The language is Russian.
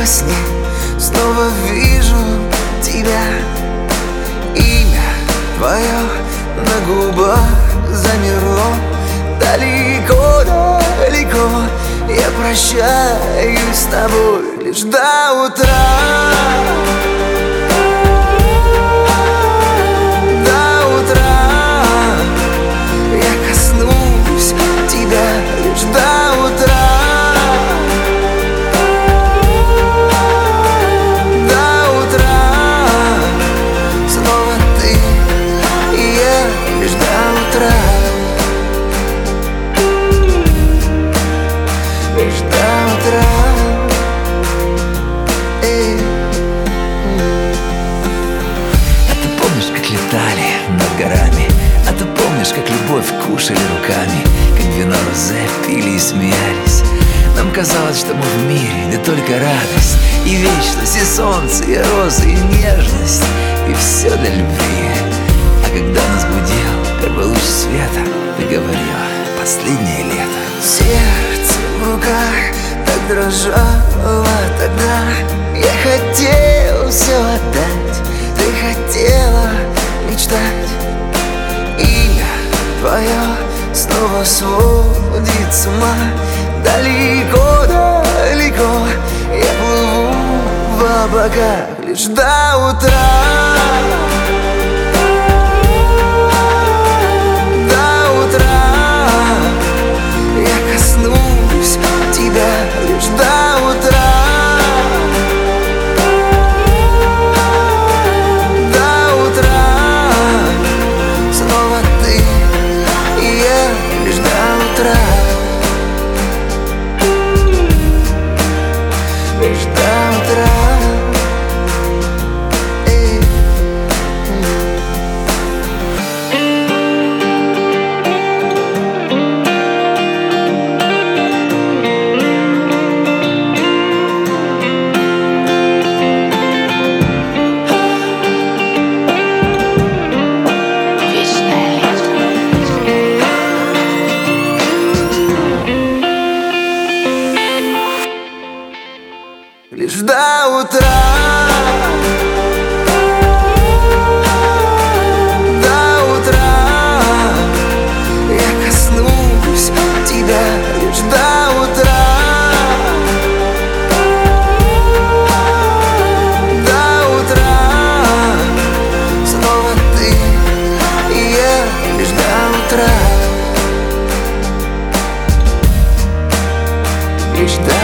сне снова вижу тебя. Имя твое на губах замерло. Далеко, далеко я прощаюсь с тобой лишь до утра. До утра я коснусь тебя лишь до утра. До утра снова ты и я лишь до утра. Лишь до утра. А ты помнишь, как летали над горами? А ты помнишь, как любовь кушали руками? Как вино розе пили и смеялись? Нам казалось, что мы в мире, да только радость и вечность, и солнце, и розы, и нежность, и все для любви. А когда нас будил первый луч света, ты говорила: последнее лето. Сердце в руках так дрожало тогда. Я хотел все отдать, ты хотела мечтать. Имя твое снова сводит с ума. Далеко, далеко я плыву в облаках лишь до утра. До утра я коснусь тебя лишь до утра. До утра снова ты и я лишь до утра. Лишь до утра. Лишь до утра. До утра я коснусь тебя лишь до утра. До утра снова ты и я лишь до утра. Лишь до